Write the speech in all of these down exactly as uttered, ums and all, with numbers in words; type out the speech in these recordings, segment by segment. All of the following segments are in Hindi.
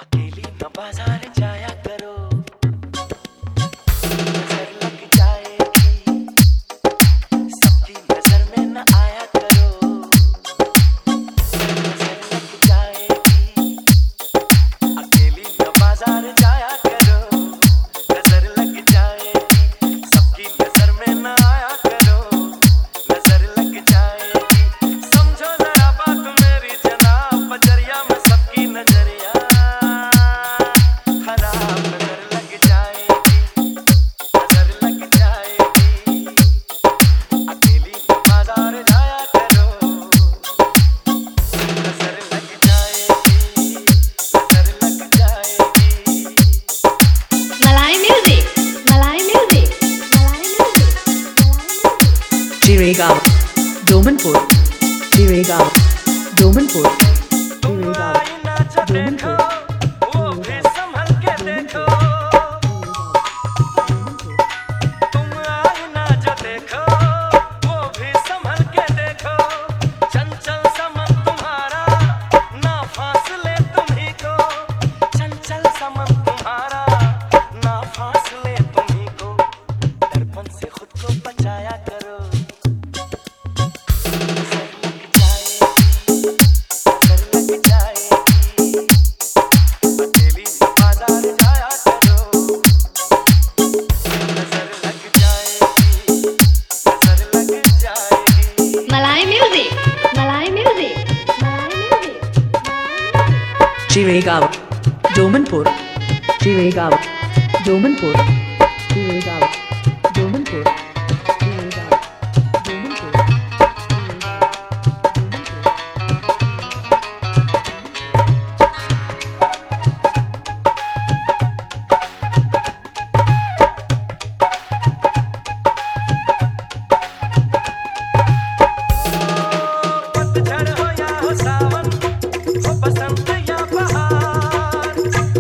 अकेली न बाजार जाया करो, नजर लग जाएगी, सबकी नजर में न आया करो, नजर लग जाएगी। अकेली न बाजार जाया करो, नजर लग जाएगी, सबकी नजर में न आया करो, नजर लग जाएगी। समझो जरा बात मेरी जनाब, बजरिया में सबकी नजरिया खराब, नजर लग जाएगी, नजर लग जाएगी। अकेली बाजार जाया करो, नजर लग जाएगी, नजर लग जाएगी। Malay music, Malay music, Malay music. Jiregaon, Domanpur, Jiregaon, Domanpur, तुम Jiregaon, आईना जो देखो, वो भी संभल के देखो। तुम आईना जो देखो, वो भी संभल के देखो। चंचल समन तुम्हारा, ना फासले तुम्ही को। चंचल समन तुम्हारा, ना फासले तुम्ही को। दर्पण से खुद को बचाया करो, नजर लग जाएगी, नजर लग जाएगी। अकेली बाजार जाया करो, नजर लग जाएगी, नजर लग जाएगी। Malay music, Malay music, Malay music. Jiregaon, Domanpur, Jiregaon, Domanpur, Jiregaon, Domanpur, Jiregaon, Domanpur. पतझड़ हो या हो सावन, हो बसंत या बहार।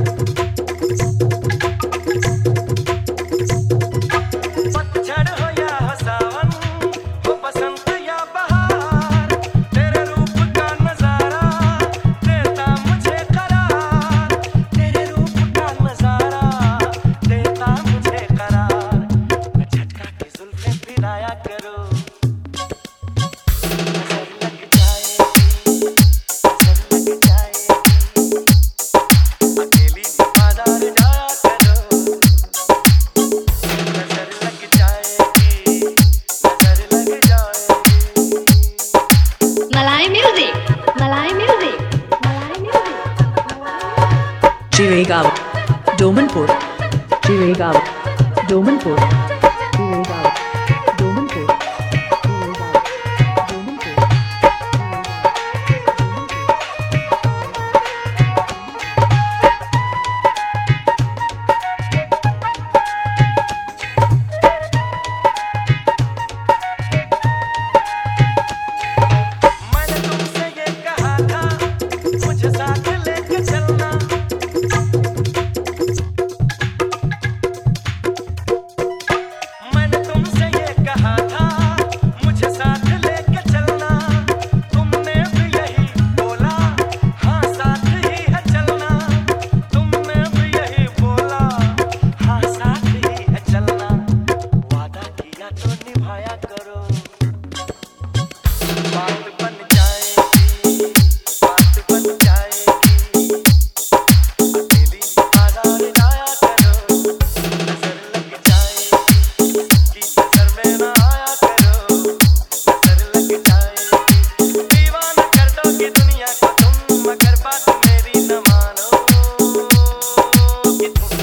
पतझड़ हो या हो सावन, हो बसंत या बहार। तेरे रूप का नजारा देता मुझे करार, तेरे रूप का नजारा देता मुझे करार। झटका की जुल्फें फिराया करो, नजर लग जाएगी, नजर लग जाएगी। अकेली बाजार जाया करो, नजर लग जाएगी, नजर लग जाएगी। Malay music, Malay music, Malay music. Jiregaon, Domanpur, Jiregaon, Domanpur, Jiregaon, Domanpur, Jiregaon, Domanpur. मैंने तुमसे ये कहा था, मुझे साथ लेके चलना। मैंने तुमसे ये कहा था, मुझे साथ लेके चलना। तुमने भी यही बोला, हाँ साथ ही है चलना। तुमने भी यही बोला, हाँ साथ ही है चलना। वादा किया तो निभाया करो, बात बन जाएगी, बात बन जाएगी। अकेली बाजार जाया करो, नजर लग जाएगी, सबकी नजर में ना आया करो, नजर लग जाएगी। दीवाना कर दोगी दुनिया को तुम, मगर बात मेरी न मानो कि तुम।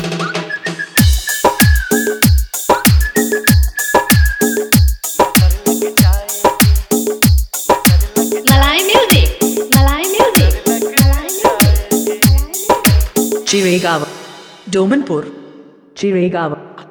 नजर लग जाएगी, नजर लग Malay music, Malay music, Malay music. Jiregaon, Domanpur, Jiregaon,